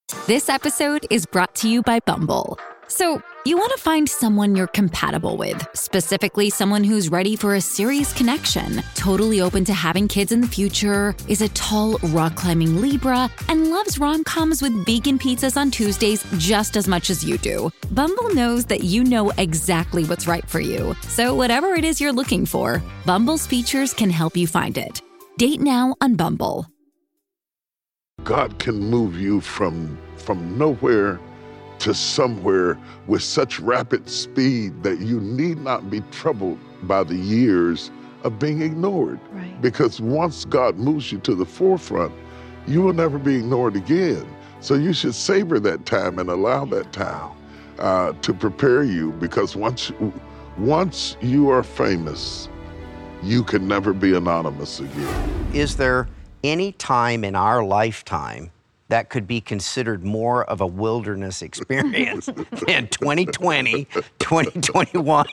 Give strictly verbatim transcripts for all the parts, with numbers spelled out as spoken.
This episode is brought to you by Bumble. So, you want to find someone you're compatible with, specifically someone who's ready for a serious connection, totally open to having kids in the future, is a tall, rock-climbing Libra, and loves rom-coms with vegan pizzas on Tuesdays just as much as you do. Bumble knows that you know exactly what's right for you. So whatever it is you're looking for, Bumble's features can help you find it. Date now on Bumble. God can move you from from nowhere to somewhere with such rapid speed that you need not be troubled by the years of being ignored. Right. Because once God moves you to the forefront, you will never be ignored again. So you should savor that time and allow that time uh, to prepare you, because once, once you are famous, you can never be anonymous again. Is there any time in our lifetime that could be considered more of a wilderness experience than twenty twenty, twenty twenty-one,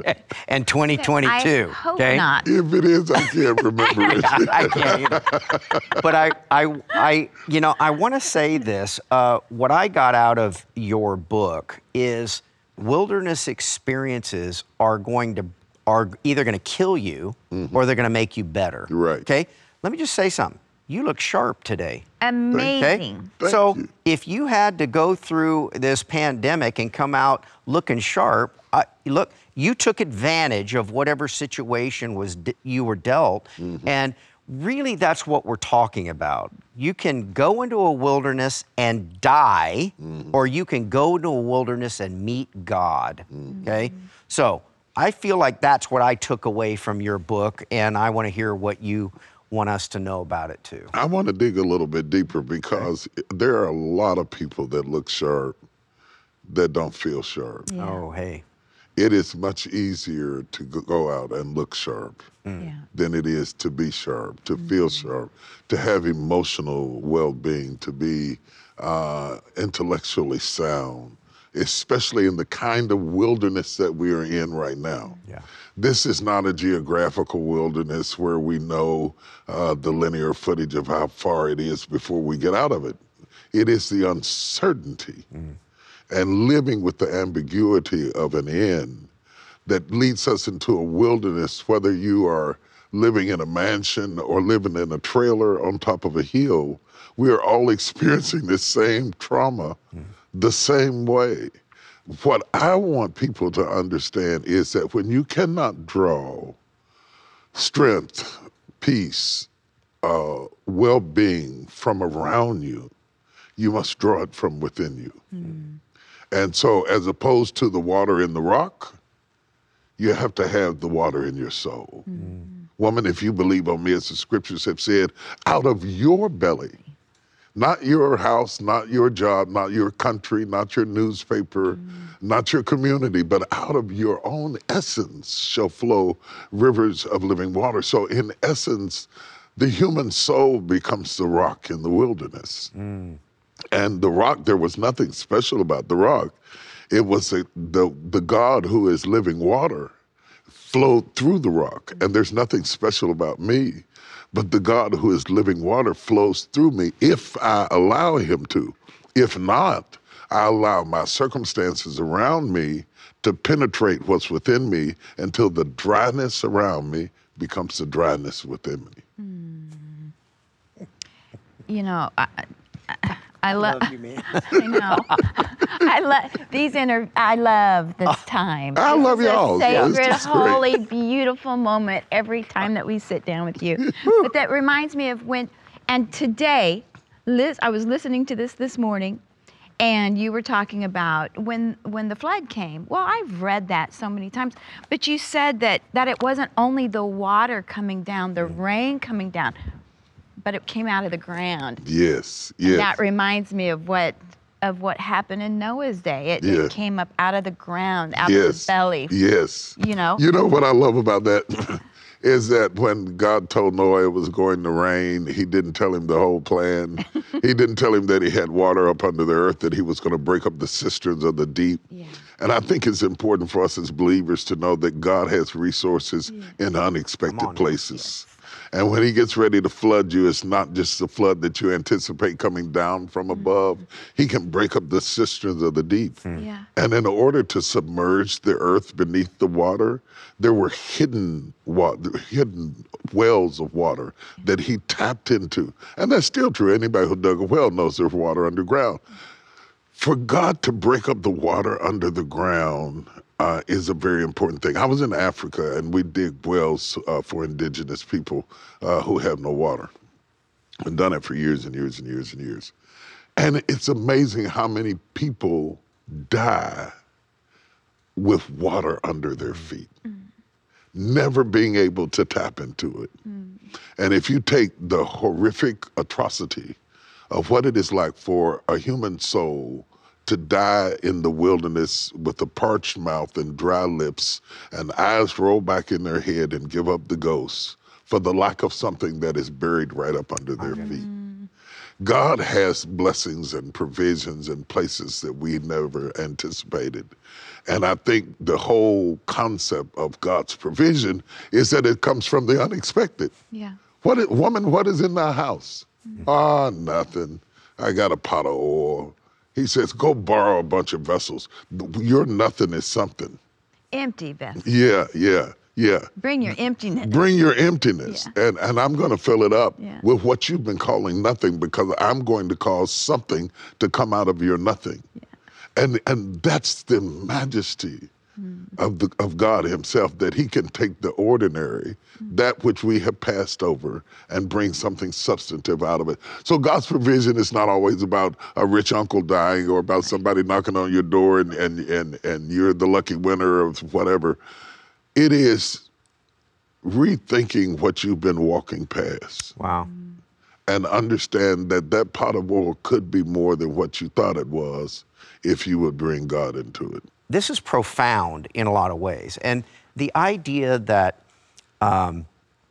and twenty twenty-two? I hope okay? not. If it is, I can't remember it. I can't either. But I, I, I, you know, I want to say this. Uh, what I got out of your book is wilderness experiences are going to are either going to kill you Mm-hmm. or they're going to make you better. Right. Okay. Let me just say something. You look sharp today. Amazing. Thank so you. if you had to go through this pandemic and come out looking sharp, uh, look, you took advantage of whatever situation was d- you were dealt, Mm-hmm. and really that's what we're talking about. You can go into a wilderness and die, Mm-hmm. or you can go into a wilderness and meet God, Mm-hmm. okay? So I feel like that's what I took away from your book, and I want to hear what you want us to know about it too. I want to dig a little bit deeper, because there are a lot of people that look sharp that don't feel sharp. Yeah. Oh, hey. It is much easier to go- go out and look sharp Yeah. than it is to be sharp, to feel sharp, to have emotional well-being, to be uh, intellectually sound, especially in the kind of wilderness that we are in right now. Yeah. This is not a geographical wilderness where we know uh, the linear footage of how far it is before we get out of it. It is the uncertainty and living with the ambiguity of an end that leads us into a wilderness, whether you are living in a mansion or living in a trailer on top of a hill. We are all experiencing the same trauma the same way. What I want people to understand is that when you cannot draw strength, peace, uh, well-being from around you, you must draw it from within you. And so as opposed to the water in the rock, you have to have the water in your soul. Woman, if you believe on me, as the scriptures have said, out of your belly, not your house, not your job, not your country, not your newspaper, not your community, but out of your own essence shall flow rivers of living water. So in essence, the human soul becomes the rock in the wilderness. And the rock, there was nothing special about the rock. It was a, the, the God who is living water flowed through the rock. And there's nothing special about me. But the God who is living water flows through me if I allow him to. If not, I allow my circumstances around me to penetrate what's within me until the dryness around me becomes the dryness within me. You know, I, I, I love. Love you, man. I know. I love these inter. I love this time. I This love is a y'all. Yeah, this sacred, is great. holy, beautiful moment every time that we sit down with you. But that reminds me of when, and today, Liz, I was listening to this this morning, and you were talking about when when the flood came. Well, I've read that so many times, but you said that that it wasn't only the water coming down, the rain coming down, but it came out of the ground. Yes, And yes. that reminds me of what of what happened in Noah's day. It, Yeah. it came up out of the ground, out of yes. the belly. Yes. You know? You know what I love about that? Is that when God told Noah it was going to rain, he didn't tell him the whole plan. He didn't tell him that he had water up under the earth, that he was going to break up the cisterns of the deep. Yeah. And I think it's important for us as believers to know that God has resources in Come unexpected on now. places. And when he gets ready to flood you, it's not just the flood that you anticipate coming down from above. He can break up the cisterns of the deep. Yeah. And in order to submerge the earth beneath the water, there were hidden wa- hidden wells of water that he tapped into. And that's still true. Anybody who dug a well knows there's water underground. For God to break up the water under the ground uh, is a very important thing. I was in Africa and we dig wells uh, for indigenous people uh, who have no water. I've done it for years and years and years and years. And it's amazing how many people die with water under their feet, mm. never being able to tap into it. Mm. And if you take the horrific atrocity of what it is like for a human soul to die in the wilderness with a parched mouth and dry lips and eyes roll back in their head and give up the ghost for the lack of something that is buried right up under their okay. feet. God has blessings and provisions in places that we never anticipated. And I think the whole concept of God's provision is that it comes from the unexpected. Yeah. What is, woman, what is in thy house? Ah, mm-hmm. oh, nothing. I got a pot of oil. He says, go borrow a bunch of vessels. Your nothing is something. Empty vessels. Yeah, yeah. Yeah. Bring your emptiness. Bring your emptiness. Yeah. And, and I'm going to fill it up yeah. with what you've been calling nothing, because I'm going to cause something to come out of your nothing. Yeah. And and that's the majesty mm. of the of God himself, that he can take the ordinary, mm. that which we have passed over, and bring something substantive out of it. So God's provision is not always about a rich uncle dying or about somebody knocking on your door and and and, and you're the lucky winner of whatever. It is rethinking what you've been walking past. Wow. And understand that that pot of oil could be more than what you thought it was if you would bring God into it. This is profound in a lot of ways. And the idea that um,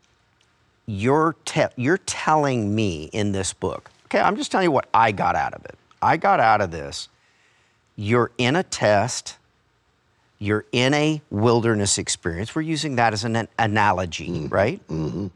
you're, te- you're telling me in this book, okay, I'm just telling you what I got out of it. I got out of this, you're in a test, you're in a wilderness experience. We're using that as an analogy, mm-hmm. right? Mm-hmm.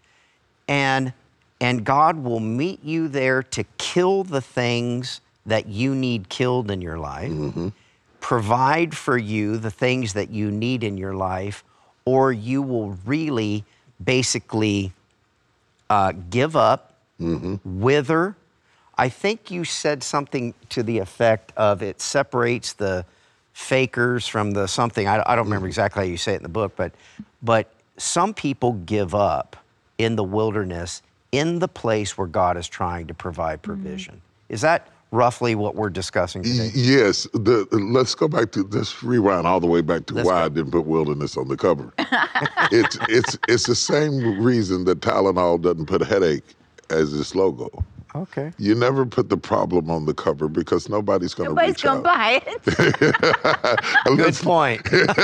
And, and God will meet you there to kill the things that you need killed in your life, mm-hmm. provide for you the things that you need in your life, or you will really basically uh, give up, mm-hmm. wither. I think you said something to the effect of it separates the fakers from the something. I, I don't remember exactly how you say it in the book, but but some people give up in the wilderness, in the place where God is trying to provide provision. Mm-hmm. Is that roughly what we're discussing today? Yes. The, let's go back to, let's rewind all the way back to let's why go. I didn't put wilderness on the cover. it's, it's, it's the same reason that Tylenol doesn't put headache as its logo. Okay. You never put the problem on the cover because nobody's going to reach out. Nobody's going to buy it. Good point.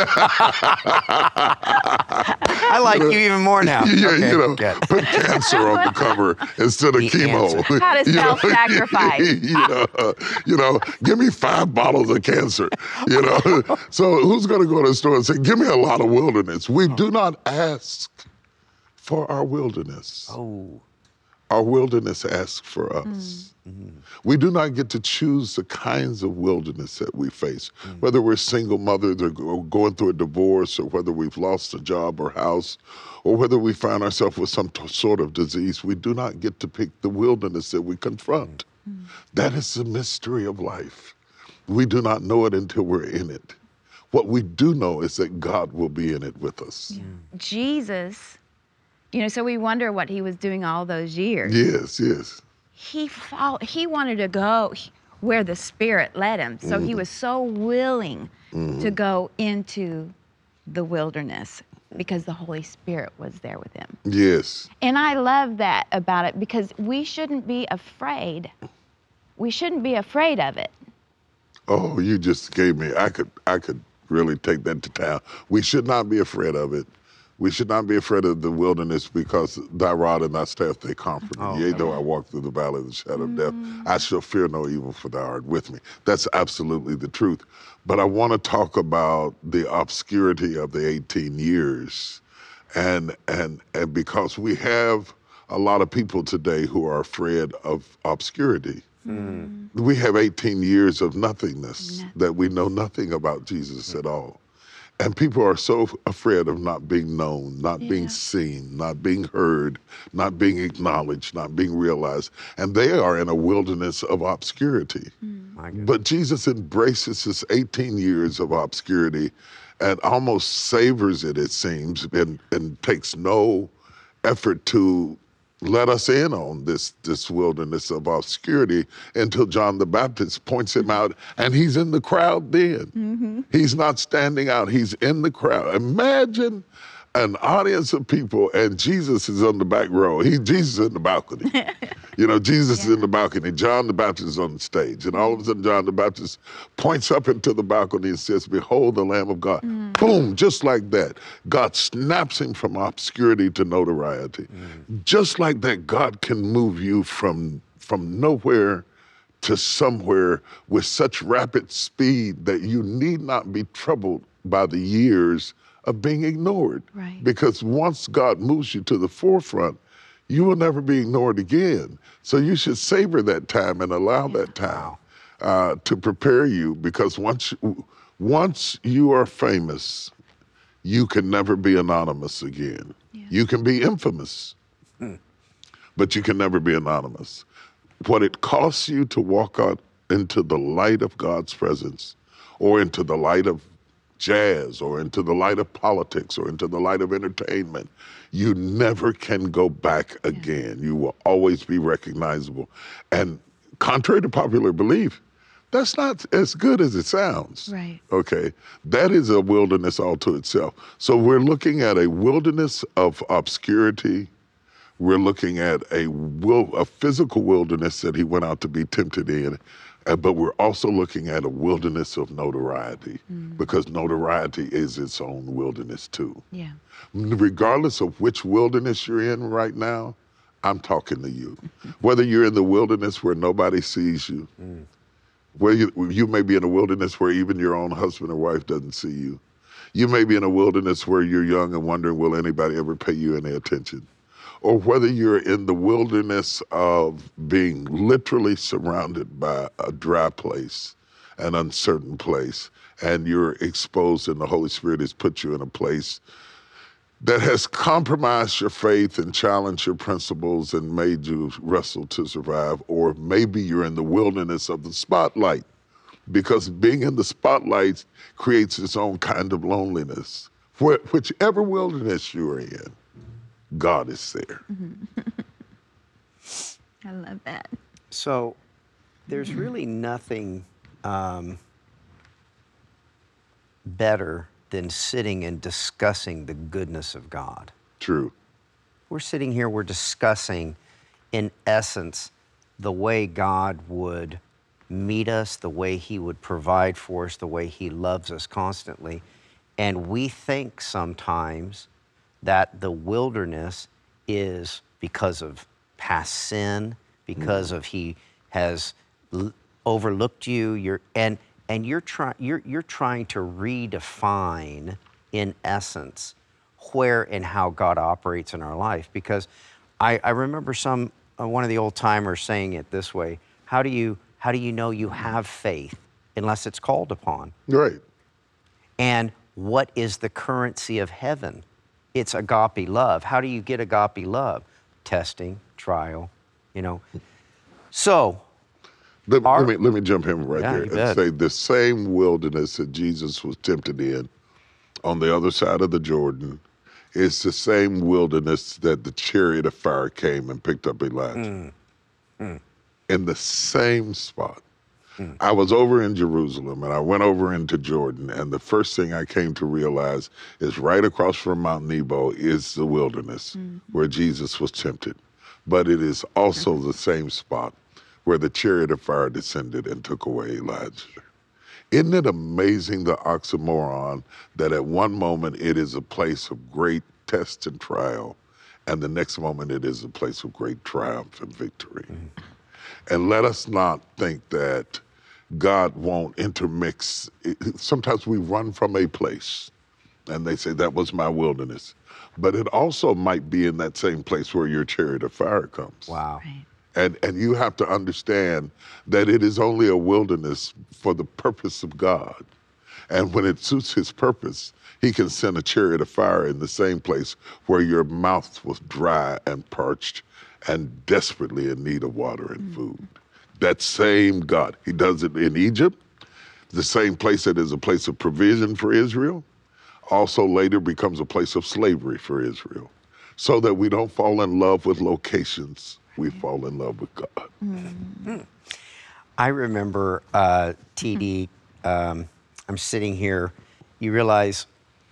I like you, know, you even more now. Yeah, okay, you know, good. Put cancer on the cover instead of The chemo. answer. How to You know, self-sacrifice. You know, uh, you know, give me five bottles of cancer. You know, so who's going to go to the store and say, give me a lot of wilderness? We do not ask for our wilderness. Oh. Our wilderness asks for us. Mm-hmm. We do not get to choose the kinds of wilderness that we face, mm-hmm. whether we're single mothers or going through a divorce, or whether we've lost a job or house, or whether we find ourselves with some t- sort of disease. We do not get to pick the wilderness that we confront. Mm-hmm. That is the mystery of life. We do not know it until we're in it. What we do know is that God will be in it with us. Yeah. Jesus, you know, so we wonder what he was doing all those years. Yes, yes. He fought, he wanted to go where the Spirit led him. So mm-hmm. he was so willing mm-hmm. to go into the wilderness because the Holy Spirit was there with him. Yes. And I love that about it, because we shouldn't be afraid. We shouldn't be afraid of it. Oh, you just gave me, I could, I could really take that to town. We should not be afraid of it. We should not be afraid of the wilderness, because thy rod and thy staff, they comfort me. Oh, Yea, though I walk through the valley of the shadow mm. of death, I shall fear no evil, for thou art with me. That's absolutely the truth. But I want to talk about the obscurity of the eighteen years And, and, and because we have a lot of people today who are afraid of obscurity. Mm. We have eighteen years of nothingness, Nothing. that we know nothing about Jesus at all. And people are so afraid of not being known, not yeah. being seen, not being heard, not being acknowledged, not being realized. And they are in a wilderness of obscurity. Mm. But Jesus embraces this eighteen years of obscurity and almost savors it, it seems, and, and takes no effort to let us in on this, this wilderness of obscurity until John the Baptist points him out, and he's in the crowd then. Mm-hmm. He's not standing out, he's in the crowd. Imagine an audience of people, and Jesus is on the back row. He, Jesus is in the balcony. You know, Jesus yeah. is in the balcony. John the Baptist is on the stage. And all of a sudden, John the Baptist points up into the balcony and says, "Behold the Lamb of God." Mm. Boom, just like that. God snaps him from obscurity to notoriety. Mm. Just like that, God can move you from, from nowhere to somewhere with such rapid speed that you need not be troubled by the years of being ignored. Right. Because once God moves you to the forefront, you will never be ignored again. So you should savor that time and allow yeah. that time uh, to prepare you, because once, once you are famous, you can never be anonymous again. Yeah. You can be infamous, hmm. but you can never be anonymous. What it costs you to walk out into the light of God's presence, or into the light of jazz, or into the light of politics, or into the light of entertainment, you never can go back again. Yeah. You will always be recognizable. And contrary to popular belief, that's not as good as it sounds. Right. Okay. That is a wilderness all to itself. So we're looking at a wilderness of obscurity. We're looking at a will, a physical wilderness that he went out to be tempted in. Uh, but we're also looking at a wilderness of notoriety, mm. because notoriety is its own wilderness too. Yeah. Regardless of which wilderness you're in right now, I'm talking to you. Whether you're in the wilderness where nobody sees you, mm. where you, you may be in a wilderness where even your own husband or wife doesn't see you. You may be in a wilderness where you're young and wondering, will anybody ever pay you any attention? Or whether you're in the wilderness of being literally surrounded by a dry place, an uncertain place, and you're exposed and the Holy Spirit has put you in a place that has compromised your faith and challenged your principles and made you wrestle to survive. Or maybe you're in the wilderness of the spotlight, because being in the spotlight creates its own kind of loneliness. Wh- whichever wilderness you're in, God is there. I love that. So there's really nothing um, better than sitting and discussing the goodness of God. True. We're sitting here, we're discussing, in essence, the way God would meet us, the way he would provide for us, the way he loves us constantly. And we think sometimes that the wilderness is because of past sin, because mm. of he has l- overlooked you. You're and and you're trying you're you're trying to redefine, in essence, where and how God operates in our life. Because I, I remember some uh, one of the old timers saying it this way: How do you how do you know you have faith unless it's called upon? Right. And what is the currency of heaven? It's agape love. How do you get agape love? Testing, trial, you know. So, let, our, let me let me jump in right yeah, there and bet. say the same wilderness that Jesus was tempted in on the other side of the Jordan is the same wilderness that the chariot of fire came and picked up Elijah. Mm. Mm. In the same spot. Mm. I was over in Jerusalem and I went over into Jordan, and the first thing I came to realize is right across from Mount Nebo is the wilderness mm. where Jesus was tempted. But it is also the same spot where the chariot of fire descended and took away Elijah. Isn't it amazing, the oxymoron, that at one moment it is a place of great test and trial, and the next moment it is a place of great triumph and victory? Mm. And let us not think that God won't intermix. Sometimes we run from a place and they say, that was my wilderness. But it also might be in that same place where your chariot of fire comes. Wow. Right. And, and you have to understand that it is only a wilderness for the purpose of God. And when it suits his purpose, he can send a chariot of fire in the same place where your mouth was dry and parched and desperately in need of water and food. That same God. He does it in Egypt, the same place that is a place of provision for Israel, also later becomes a place of slavery for Israel. So that we don't fall in love with locations, we fall in love with God. Mm-hmm. I remember, uh, T D, um, I'm sitting here, you realize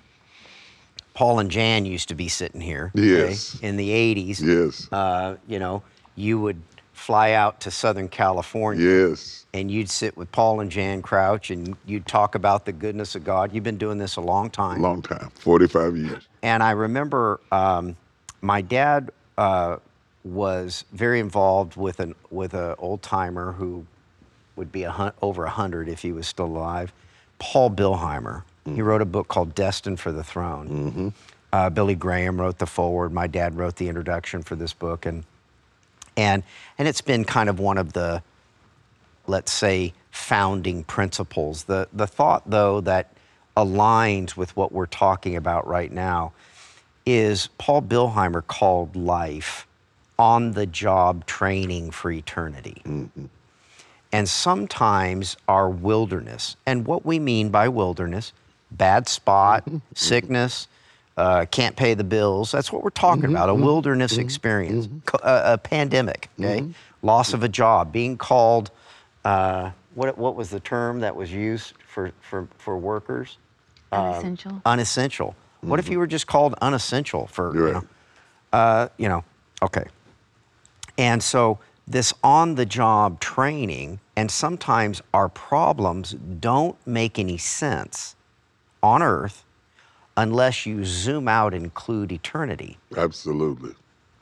Paul and Jan used to be sitting here. Yes. Okay, in the eighties. Yes. Uh, you know, you would fly out to Southern California. Yes. And you'd sit with Paul and Jan Crouch and you'd talk about the goodness of God. You've been doing this a long time. Long time, forty-five years. And I remember um, my dad uh, was very involved with an with an old timer who would be a hun- over a hundred if he was still alive, Paul Bilheimer. Mm-hmm. He wrote a book called Destined for the Throne. Mm-hmm. Uh, Billy Graham wrote the foreword. My dad wrote the introduction for this book, and and and it's been kind of one of the, let's say, founding principles. The the thought, though, that aligns with what we're talking about right now is Paul Bilheimer called life on-the-job training for eternity. Mm-hmm. And sometimes our wilderness, and what we mean by wilderness, bad spot, mm-hmm. sickness, uh, can't pay the bills, that's what we're talking mm-hmm. about, a wilderness mm-hmm. experience, mm-hmm. a, a pandemic, okay? Mm-hmm. Loss of a job, being called, uh, what what was the term that was used for, for, for workers? Unessential. Uh, unessential. Mm-hmm. What if you were just called unessential for, You're you right. know, uh, you know, okay. And so this on-the-job training, and sometimes our problems don't make any sense on earth unless you zoom out and include eternity. Absolutely.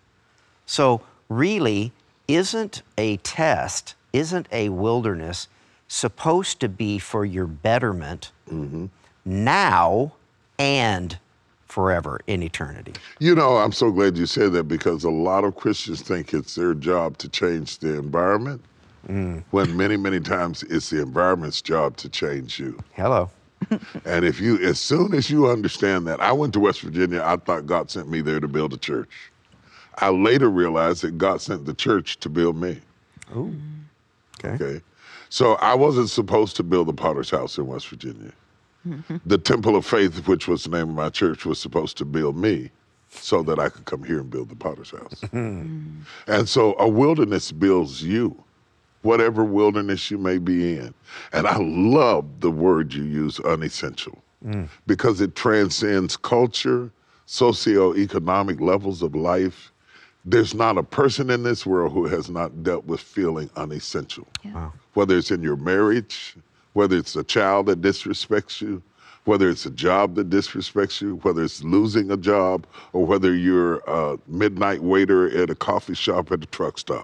So really, isn't a test, isn't a wilderness supposed to be for your betterment mm-hmm. now and forever in eternity? You know, I'm so glad you said that, because a lot of Christians think it's their job to change the environment, mm. when many, many times it's the environment's job to change you. Hello. And if you, as soon as you understand that, I went to West Virginia, I thought God sent me there to build a church. I later realized that God sent the church to build me. Ooh. Okay. Okay. So I wasn't supposed to build the Potter's House in West Virginia. Mm-hmm. The Temple of Faith, which was the name of my church, was supposed to build me so that I could come here and build the Potter's House. Mm-hmm. And so a wilderness builds you, whatever wilderness you may be in. And I love the word you use, unessential, mm. because it transcends culture, socioeconomic levels of life. There's not a person in this world who has not dealt with feeling unessential. Yeah. Wow. Whether it's in your marriage, whether it's a child that disrespects you, whether it's a job that disrespects you, whether it's losing a job, or whether you're a midnight waiter at a coffee shop at a truck stop.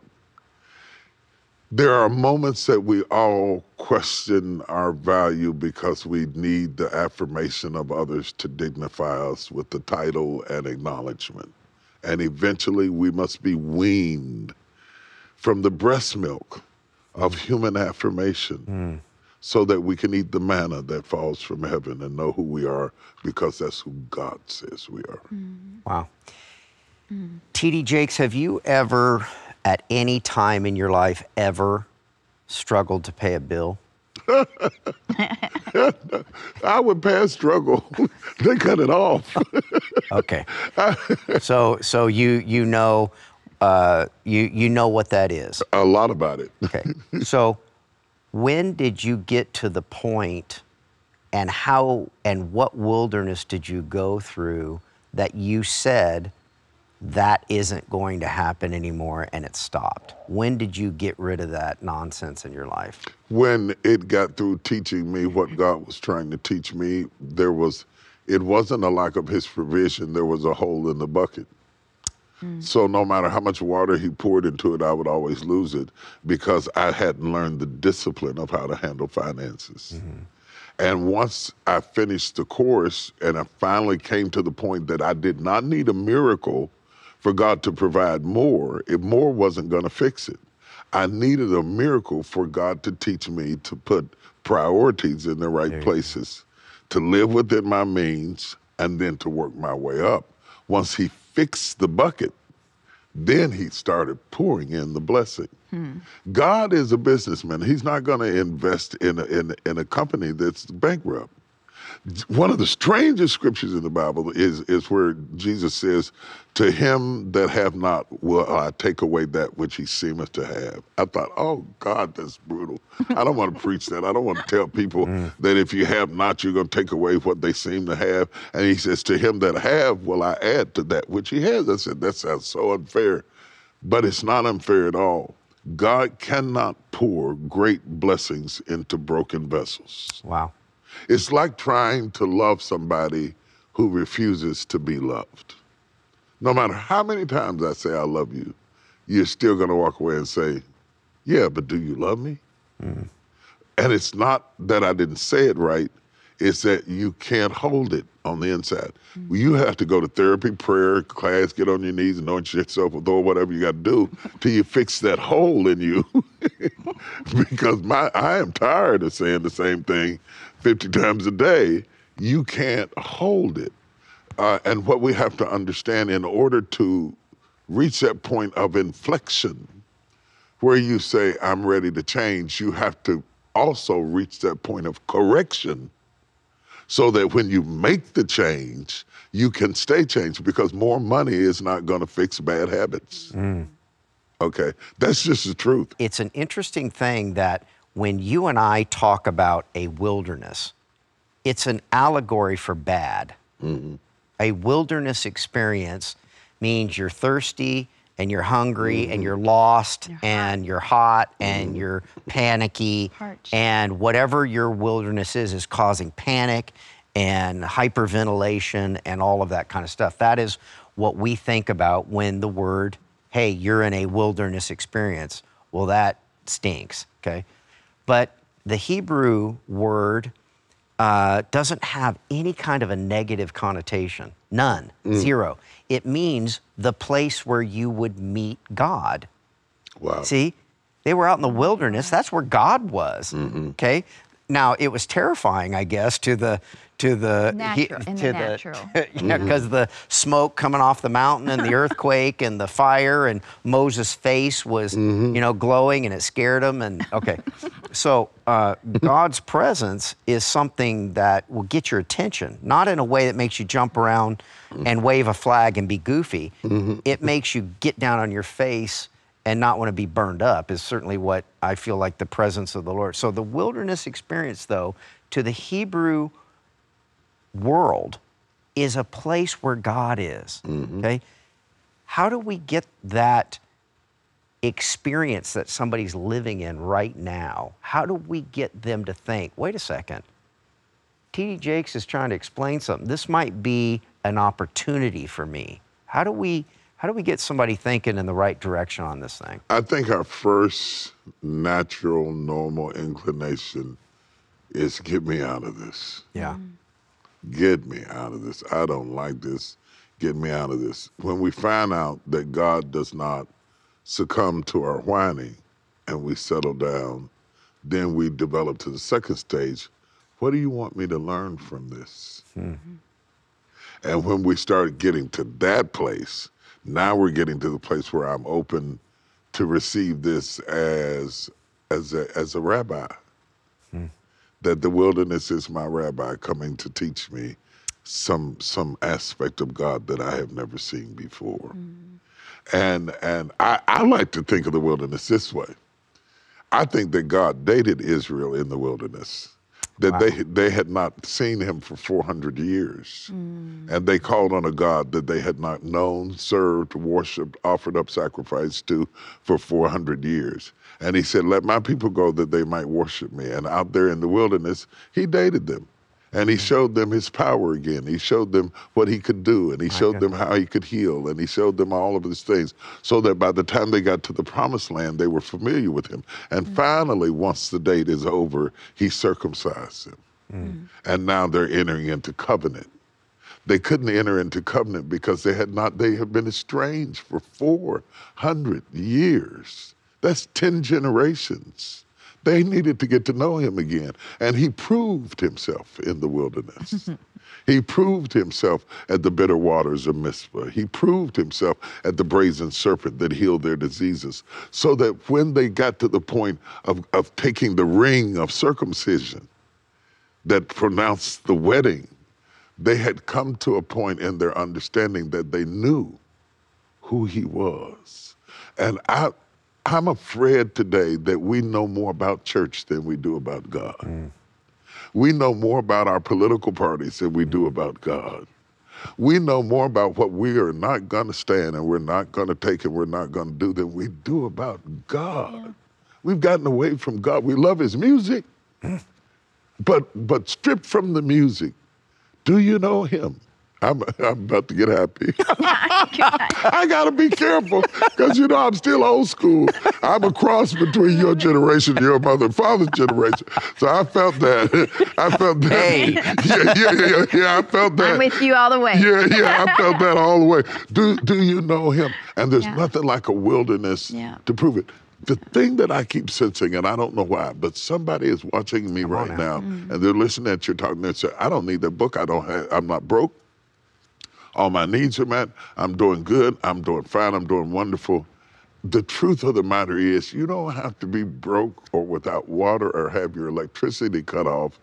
There are moments that we all question our value because we need the affirmation of others to dignify us with the title and acknowledgement. And eventually we must be weaned from the breast milk of human affirmation. Mm. So that we can eat the manna that falls from heaven and know who we are, because that's who God says we are. Mm. Wow. Mm. T D Jakes, have you ever, at any time in your life, ever struggled to pay a bill? I would pass struggle. They cut it off. Okay. So so you you know uh, you you know what that is. A lot about it. Okay. So when did you get to the point, and how and what wilderness did you go through that you said that isn't going to happen anymore and it stopped? When did you get rid of that nonsense in your life? When it got through teaching me what God was trying to teach me, there was, it wasn't a lack of his provision, there was a hole in the bucket. Mm. So no matter how much water he poured into it, I would always lose it because I hadn't learned the discipline of how to handle finances. Mm-hmm. And once I finished the course and I finally came to the point that I did not need a miracle for God to provide more, if more wasn't going to fix it. I needed a miracle for God to teach me to put priorities in the right places, to live within my means, and then to work my way up. Once he fixed the bucket, then he started pouring in the blessing. Hmm. God is a businessman. He's not going to invest in a, in, in a company that's bankrupt. One of the strangest scriptures in the Bible is, is where Jesus says, to him that have not will I take away that which he seemeth to have. I thought, oh God, that's brutal. I don't want to preach that. I don't want to tell people mm. that if you have not, you're going to take away what they seem to have. And he says, to him that have will I add to that which he has. I said, that sounds so unfair. But it's not unfair at all. God cannot pour great blessings into broken vessels. Wow. It's like trying to love somebody who refuses to be loved. No matter how many times I say I love you, you're still going to walk away and say, yeah, but do you love me? Mm. And it's not that I didn't say it right. It's that you can't hold it on the inside. Mm. You have to go to therapy, prayer, class, get on your knees, anoint yourself with oil, whatever you got to do till you fix that hole in you. Because my I am tired of saying the same thing fifty times a day. You can't hold it. Uh, and what we have to understand, in order to reach that point of inflection where you say, I'm ready to change, you have to also reach that point of correction so that when you make the change, you can stay changed, because more money is not going to fix bad habits. Mm. Okay, that's just the truth. It's an interesting thing that when you and I talk about a wilderness, it's an allegory for bad. Mm-hmm. A wilderness experience means you're thirsty and you're hungry mm-hmm. and you're lost you're and you're hot and mm-hmm. you're panicky. Parched. And whatever your wilderness is, is causing panic and hyperventilation and all of that kind of stuff. That is what we think about when the word, hey, you're in a wilderness experience. Well, that stinks, okay? But the Hebrew word uh, doesn't have any kind of a negative connotation. None, mm. zero. It means the place where you would meet God. Wow. See, they were out in the wilderness. That's where God was, mm-hmm. okay? Now, it was terrifying, I guess, to the to the natural, he, in to the the natural. yeah, because mm-hmm. the smoke coming off the mountain and the earthquake and the fire, and Moses' face was, mm-hmm. you know, glowing, and it scared him. And okay, so uh, God's presence is something that will get your attention, not in a way that makes you jump around and wave a flag and be goofy. Mm-hmm. It makes you get down on your face and not want to be burned up, is certainly what I feel like the presence of the Lord. So the wilderness experience, though, to the Hebrew world, is a place where God is, mm-hmm. okay? How do we get that experience that somebody's living in right now? How do we get them to think, wait a second, T D Jakes is trying to explain something. This might be an opportunity for me. How do we How do we get somebody thinking in the right direction on this thing? I think our first natural, normal inclination is get me out of this. Yeah. Get me out of this. I don't like this. Get me out of this. When we find out that God does not succumb to our whining and we settle down, then we develop to the second stage. What do you want me to learn from this? Mm-hmm. And when we start getting to that place, now we're getting to the place where I'm open to receive this as as a, as a rabbi. Hmm. That the wilderness is my rabbi coming to teach me some some aspect of God that I have never seen before. Hmm. And and I, I like to think of the wilderness this way. I think that God dated Israel in the wilderness. That wow. they they had not seen him for four hundred years. Mm. And they called on a God that they had not known, served, worshiped, offered up sacrifice to for four hundred years. And he said, let my people go that they might worship me. And out there in the wilderness, he dated them. And he showed them his power again. He showed them what he could do. And he my showed goodness. them how he could heal. And he showed them all of these things so that by the time they got to the promised land, they were familiar with him. And mm-hmm. finally, once the date is over, he circumcised them. Mm. And now they're entering into covenant. They couldn't enter into covenant because they had not, they had been estranged for four hundred years. That's ten generations. They needed to get to know him again. And he proved himself in the wilderness. He proved himself at the bitter waters of Mizpah. He proved himself at the brazen serpent that healed their diseases. So that when they got to the point of, of taking the ring of circumcision that pronounced the wedding, they had come to a point in their understanding that they knew who he was. And I, I'm afraid today that we know more about church than we do about God. Mm. We know more about our political parties than we do about God. We know more about what we are not going to stand and we're not going to take and we're not going to do than we do about God. Yeah. We've gotten away from God. We love his music, but but stripped from the music, do you know him? I'm, I'm about to get happy. I got to be careful because, you know, I'm still old school. I'm a cross between your generation and your mother and father's generation. So I felt that. I felt that. Hey. Yeah, yeah, yeah, yeah, I felt that. I'm with you all the way. Yeah, yeah, I felt that all the way. Do, do you know him? And there's yeah. nothing like a wilderness yeah. to prove it. The thing that I keep sensing, and I don't know why, but somebody is watching me Come right now, now mm-hmm. and they're listening at you talking, they say, I don't need that book. I don't have, I'm not broke. All my needs are met. I'm doing good. I'm doing fine. I'm doing wonderful. The truth of the matter is you don't have to be broke or without water or have your electricity cut off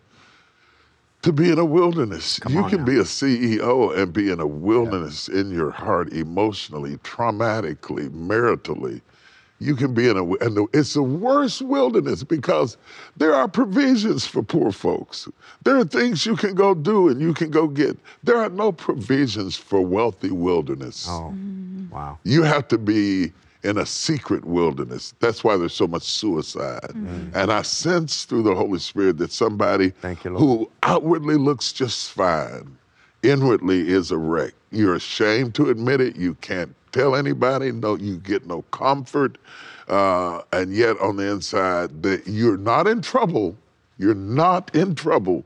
to be in a wilderness. Come you on can now. be a C E O and be in a wilderness yeah. in your heart emotionally, traumatically, maritally. You can be in a, and it's the worst wilderness because there are provisions for poor folks. There are things you can go do and you can go get. There are no provisions for wealthy wilderness. Oh, wow. You have to be in a secret wilderness. That's why there's so much suicide. Mm-hmm. And I sense through the Holy Spirit that somebody Thank you, Lord. who outwardly looks just fine, inwardly is a wreck. You're ashamed to admit it. You can't tell anybody, no, you get no comfort, uh, and yet on the inside, that you're not in trouble. You're not in trouble.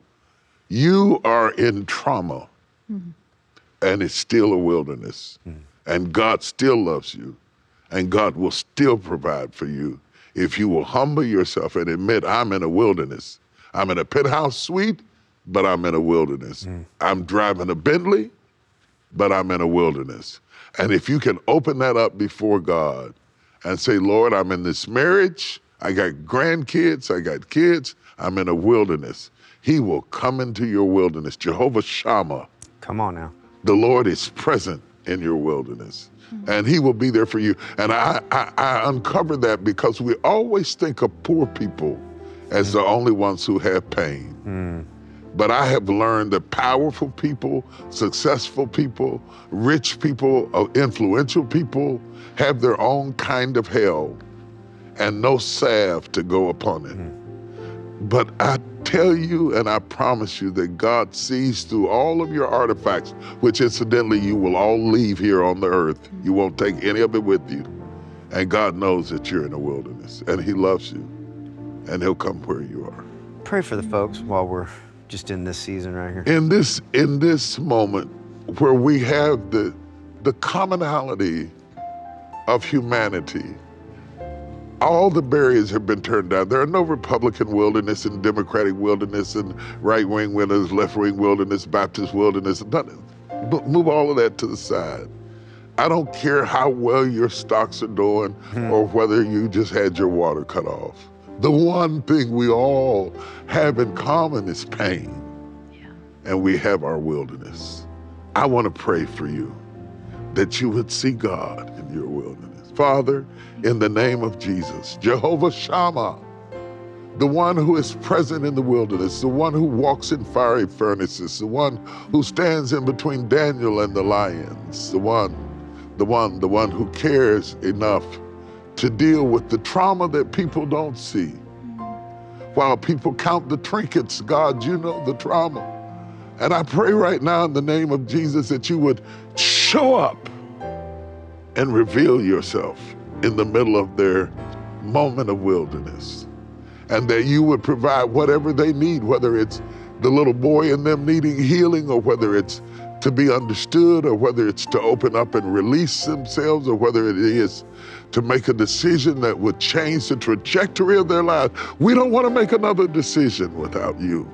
You are in trauma, mm-hmm. and it's still a wilderness, mm-hmm. and God still loves you, and God will still provide for you if you will humble yourself and admit, I'm in a wilderness. I'm in a penthouse suite, but I'm in a wilderness. Mm-hmm. I'm driving a Bentley, but I'm in a wilderness. And if you can open that up before God and say, Lord, I'm in this marriage, I got grandkids, I got kids, I'm in a wilderness. He will come into your wilderness. Jehovah Shammah. Come on now. The Lord is present in your wilderness. Mm-hmm. And he will be there for you. And I, I, I uncover that because we always think of poor people as mm-hmm. the only ones who have pain. Mm. But I have learned that powerful people, successful people, rich people, uh, influential people have their own kind of hell and no salve to go upon it. Mm. But I tell you and I promise you that God sees through all of your artifacts, which incidentally you will all leave here on the earth. You won't take any of it with you. And God knows that you're in a wilderness and he loves you and he'll come where you are. Pray for the folks while we're just in this season right here. In this in this moment where we have the the commonality of humanity, all the barriers have been turned down. There are no Republican wilderness and Democratic wilderness and right-wing wilderness, left-wing wilderness, Baptist wilderness, nothing. Move all of that to the side. I don't care how well your stocks are doing hmm. or whether you just had your water cut off. The one thing we all have in common is pain. Yeah. And we have our wilderness. I want to pray for you that you would see God in your wilderness. Father, in the name of Jesus, Jehovah Shammah, the one who is present in the wilderness, the one who walks in fiery furnaces, the one who stands in between Daniel and the lions, the one, the one, the one who cares enough to deal with the trauma that people don't see. While people count the trinkets, God, you know the trauma. And I pray right now in the name of Jesus that you would show up and reveal yourself in the middle of their moment of wilderness. And that you would provide whatever they need, whether it's the little boy in them needing healing, or whether it's to be understood, or whether it's to open up and release themselves, or whether it is to make a decision that would change the trajectory of their lives. We don't want to make another decision without you.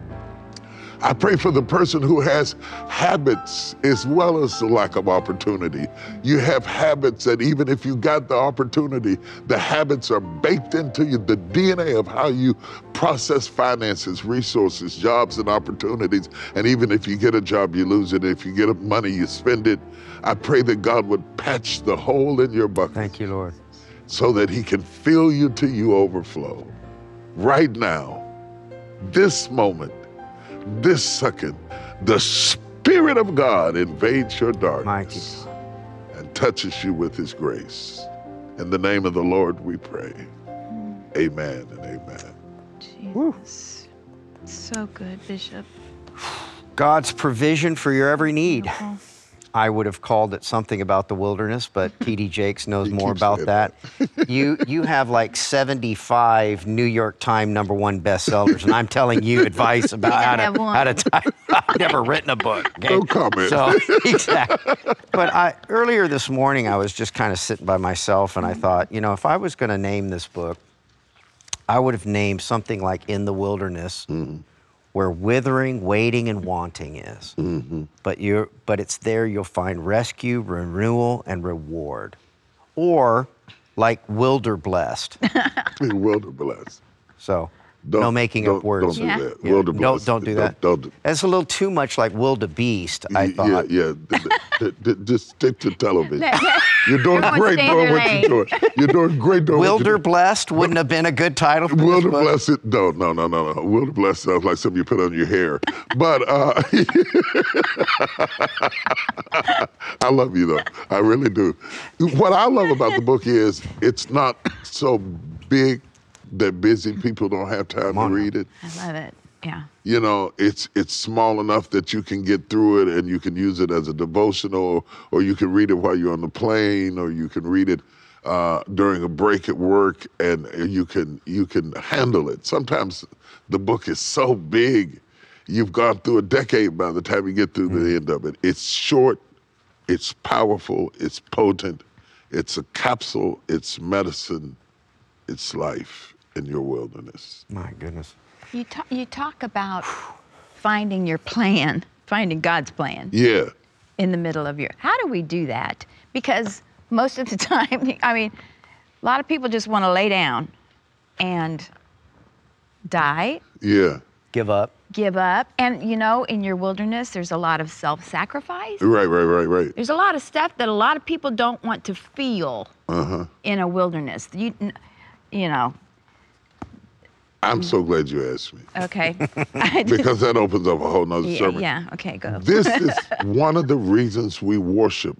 I pray for the person who has habits as well as the lack of opportunity. You have habits that even if you got the opportunity, the habits are baked into you, the D N A of how you process finances, resources, jobs, and opportunities. And even if you get a job, you lose it. If you get money, you spend it. I pray that God would patch the hole in your bucket. Thank you, Lord. So that he can fill you till you overflow. Right now, this moment, this second, the Spirit of God invades your darkness and touches you with his grace. In the name of the Lord we pray. Amen and amen. Jesus. So good, Bishop. God's provision for your every need. Beautiful. I would have called it something about the wilderness, but T D Jakes knows He more keeps about saying that. you you have like seventy-five New York Times number one bestsellers, and I'm telling you advice about how have to one. how to type. I've never written a book. Okay? No comment. So exactly. But I earlier this morning I was just kind of sitting by myself, and I thought, you know, if I was going to name this book, I would have named something like In the Wilderness. Mm-hmm. Where withering, waiting, and wanting is. Mm-hmm. But you're, but it's there you'll find rescue, renewal, and reward. Or like wilder blessed. Wilder blessed. So Don't, no making don't, up words. Don't do Yeah. that. Yeah. Wilder Don't, blessed. don't do that. Don't, don't do That's a little too much like wildebeest, I Y- thought. Yeah, yeah. D- d- d- d- just stick to television. That- that- You're doing Everyone great stay in doing your what lane. you're doing. You're doing great doing what Wilder you're doing. blessed wouldn't have been a good title for this Wilder book. blessed, no, no, no, no, no. Wilder blessed sounds like something you put on your hair. But uh, I love you though. I really do. What I love about the book is it's not so big that busy people don't have time to on now. read it. I love it. Yeah. You know, it's it's small enough that you can get through it and you can use it as a devotional, or you can read it while you're on the plane, or you can read it uh, during a break at work, and you can you can handle it. Sometimes the book is so big, you've gone through a decade by the time you get through Mm. the end of it. It's short, it's powerful, it's potent, it's a capsule, it's medicine, it's life in your wilderness. My goodness. You talk, you talk about finding your plan, finding God's plan Yeah. in the middle of your. How do we do that? Because most of the time, I mean, a lot of people just want to lay down and die, Yeah. Give up. give up. And, you know, in your wilderness, there's a lot of self-sacrifice. Right, right, right, right. There's a lot of stuff that a lot of people don't want to feel Uh-huh. in a wilderness. You, you know, I'm so glad you asked me, okay. I just- because that opens up a whole nother yeah, sermon. yeah, okay, go. This is one of the reasons we worship.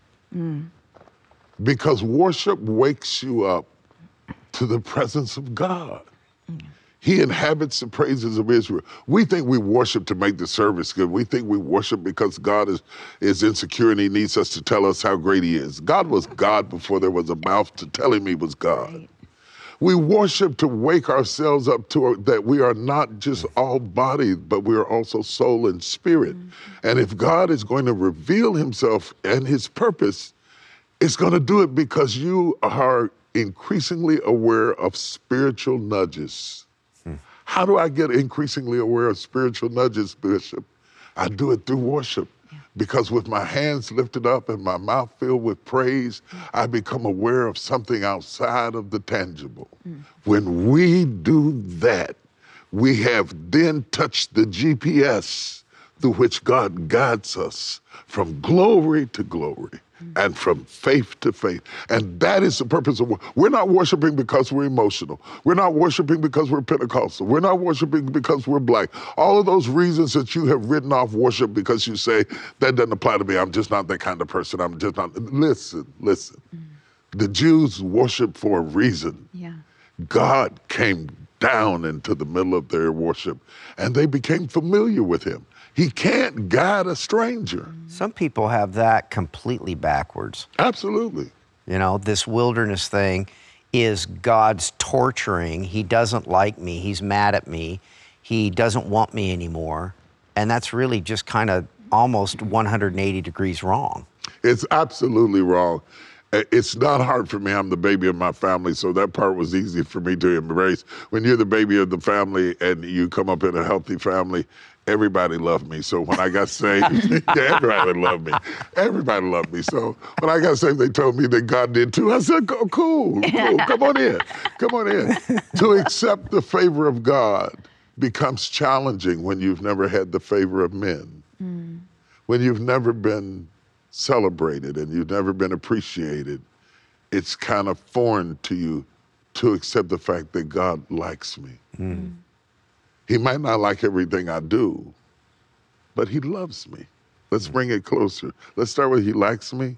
Because worship wakes you up to the presence of God. He inhabits the praises of Israel. We think we worship to make the service good. We think we worship because God is, is insecure and he needs us to tell us how great he is. God was God before there was a mouth to tell him he was God. Right. We worship to wake ourselves up to that we are not just all body, but we are also soul and spirit. Mm-hmm. And if God is going to reveal himself and his purpose, it's going to do it because you are increasingly aware of spiritual nudges. Hmm. How do I get increasingly aware of spiritual nudges, Bishop? I do it through worship. Because with my hands lifted up and my mouth filled with praise, I become aware of something outside of the tangible. Mm. When we do that, we have then touched the G P S through which God guides us from glory to glory. And from faith to faith. And that is the purpose of worship. We're not worshiping because we're emotional. We're not worshiping because we're Pentecostal. We're not worshiping because we're black. All of those reasons that you have written off worship because you say, that doesn't apply to me. I'm just not that kind of person. I'm just not. Listen, listen. Mm. The Jews worship for a reason. Yeah. God came down into the middle of their worship and they became familiar with him. He can't guide a stranger. Some people have that completely backwards. Absolutely. You know, this wilderness thing is God's torturing. He doesn't like me. He's mad at me. he doesn't want me anymore. And that's really just kind of almost one hundred eighty degrees wrong. It's absolutely wrong. It's not hard for me. I'm the baby of my family, so that part was easy for me to embrace. When you're the baby of the family and you come up in a healthy family, everybody loved me. So when I got saved, yeah, everybody loved me. Everybody loved me. So when I got saved, they told me that God did too. I said, oh, cool, cool, come on in, come on in. To accept the favor of God becomes challenging when you've never had the favor of men, mm. when you've never been celebrated and you've never been appreciated. It's kind of foreign to you to accept the fact that God likes me. Mm. He might not like everything I do, but he loves me. Let's bring it closer. Let's start with he likes me.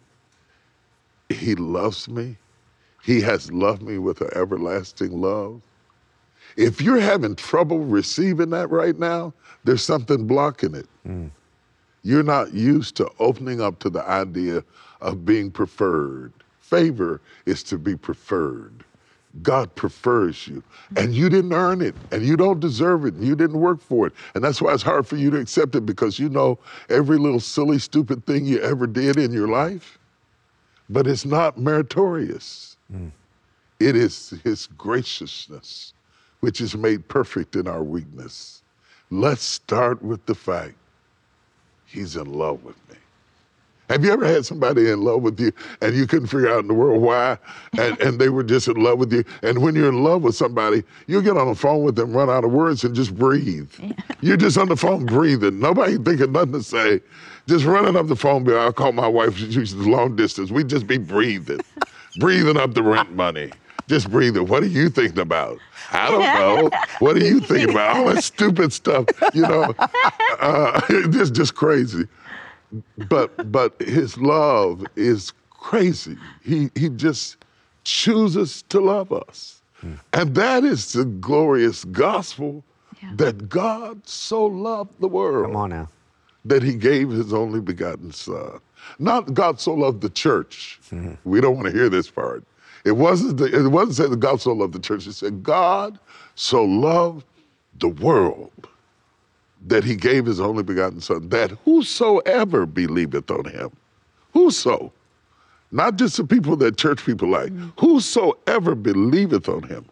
He loves me. He has loved me with an everlasting love. If you're having trouble receiving that right now, there's something blocking it. Mm. You're not used to opening up to the idea of being preferred. Favor is to be preferred. God prefers you, and you didn't earn it, and you don't deserve it, and you didn't work for it. And that's why it's hard for you to accept it, because you know every little silly, stupid thing you ever did in your life, but it's not meritorious. Mm. It is his graciousness, which is made perfect in our weakness. Let's start with the fact he's in love with me. Have you ever had somebody in love with you and you couldn't figure out in the world why, and, and they were just in love with you? And when you're in love with somebody, you get on the phone with them, run out of words, and just breathe. Yeah. You're just on the phone breathing. Nobody thinking nothing to say. Just running up the phone bill. I'll call my wife, she's long distance. We just be breathing, breathing up the rent money. Just breathing. What are you thinking about? I don't know. What are you thinking about? All that stupid stuff, you know. Uh, it's just crazy. But but his love is crazy. He he just chooses to love us. Hmm. And that is the glorious gospel, yeah. that God so loved the world. Come on now. That he gave his only begotten son. Not God so loved the church. Mm-hmm. We don't want to hear this part. It wasn't the, it wasn't said that God so loved the church. It said God so loved the world that he gave his only begotten son, that whosoever believeth on him, whoso, not just the people that church people like, mm-hmm. whosoever believeth on him,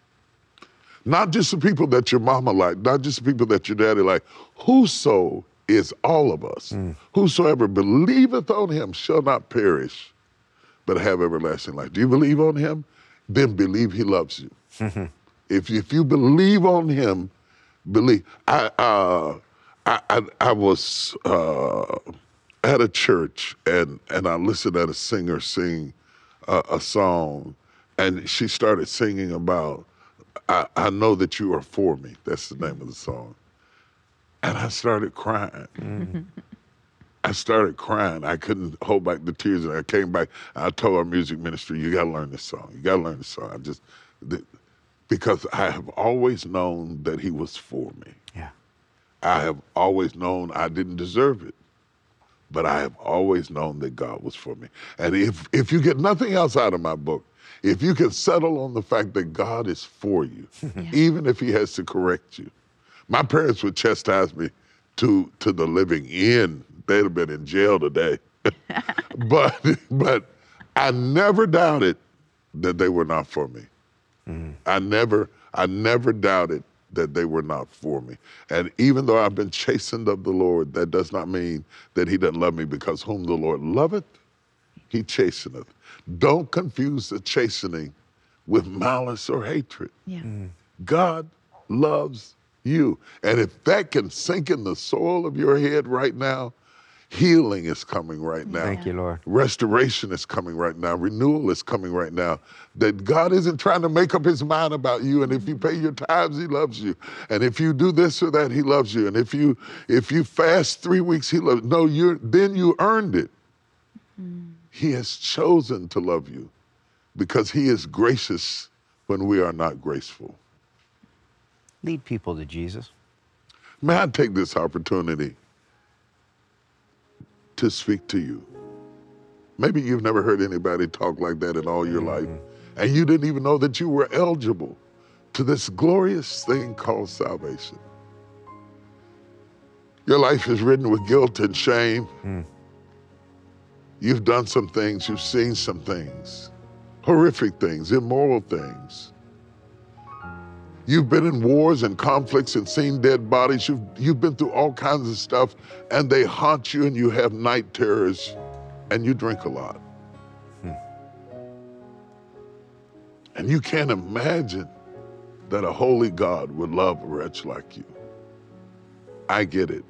not just the people that your mama like, not just the people that your daddy like, whoso is all of us. Mm. Whosoever believeth on him shall not perish, but have everlasting life. Do you believe on him? Then believe he loves you. Mm-hmm. If, if you believe on him, believe. I, uh, I, I, I was uh, at a church, and, and I listened at a singer sing uh, a song, and she started singing about, I, I know that you are for me. That's the name of the song. And I started crying. Mm-hmm. I started crying. I couldn't hold back the tears, and I came back. I told our music ministry, you gotta learn this song. You gotta learn this song. I just, the, because I have always known that he was for me. Yeah. I have always known I didn't deserve it, but I have always known that God was for me. And if, if you get nothing else out of my book, if you can settle on the fact that God is for you, yeah. even if he has to correct you. My parents would chastise me to, to the living end. They'd have been in jail today. but but I never doubted that they were not for me. Mm. I never I never doubted that they were not for me. And even though I've been chastened of the Lord, that does not mean that he doesn't love me, because whom the Lord loveth, he chasteneth. Don't confuse the chastening with malice or hatred. Yeah. Mm. God loves you. And if that can sink in the soil of your head right now, healing is coming right now. Thank you, Lord. Restoration is coming right now. Renewal is coming right now. That God isn't trying to make up his mind about you. And if you pay your tithes, he loves you. And if you do this or that, he loves you. And if you if you fast three weeks, he loves you. No, you're then you earned it. Mm. He has chosen to love you because he is gracious when we are not graceful. Lead people to Jesus. May I take this opportunity to speak to you. Maybe you've never heard anybody talk like that in all your mm-hmm. life, and you didn't even know that you were eligible to this glorious thing called salvation. Your life is ridden with guilt and shame. Mm. You've done some things, you've seen some things, horrific things, immoral things. You've been in wars and conflicts and seen dead bodies. You've, you've been through all kinds of stuff, and they haunt you, and you have night terrors, and you drink a lot. Hmm. And you can't imagine that a holy God would love a wretch like you. I get it.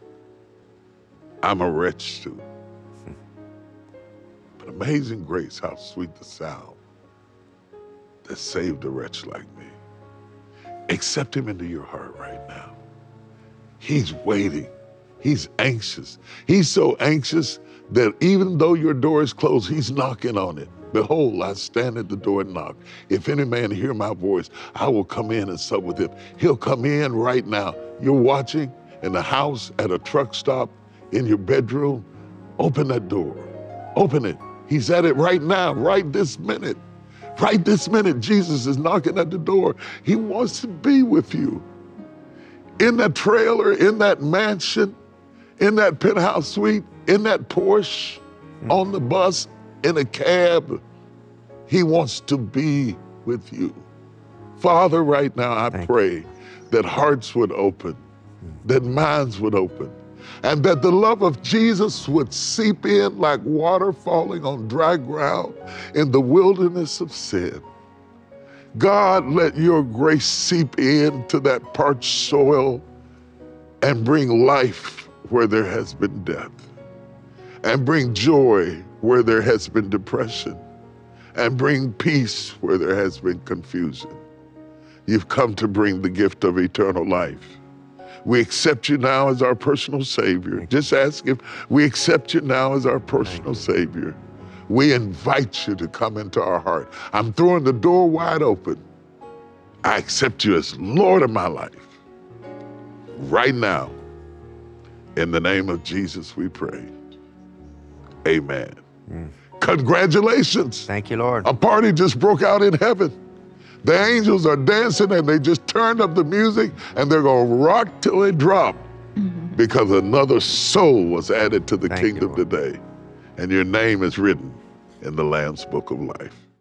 I'm a wretch too. Hmm. But amazing grace, how sweet the sound that saved a wretch like me. Accept him into your heart right now. He's waiting. He's anxious. He's so anxious that even though your door is closed, he's knocking on it. Behold, I stand at the door and knock. If any man hear my voice, I will come in and sup with him. He'll come in right now. You're watching in the house, at a truck stop, in your bedroom. Open that door. Open it. He's at it right now, right this minute. Right this minute, Jesus is knocking at the door. He wants to be with you. In that trailer, in that mansion, in that penthouse suite, in that Porsche, mm-hmm. on the bus, in a cab. He wants to be with you. Father, right now I Thank pray you. that hearts would open, mm-hmm. that minds would open, and that the love of Jesus would seep in like water falling on dry ground in the wilderness of sin. God, let your grace seep into that parched soil and bring life where there has been death, and bring joy where there has been depression, and bring peace where there has been confusion. You've come to bring the gift of eternal life. We accept you now as our personal Savior. Just ask if we accept you now as our personal Savior. We invite you to come into our heart. I'm throwing the door wide open. I accept you as Lord of my life. Right now, in the name of Jesus, we pray. Amen. Mm. Congratulations. Thank you, Lord. A party just broke out in heaven. The angels are dancing, and they just turned up the music, and they're going to rock till they drop, mm-hmm. because another soul was added to the Thank kingdom you, today. And your name is written in the Lamb's Book of Life.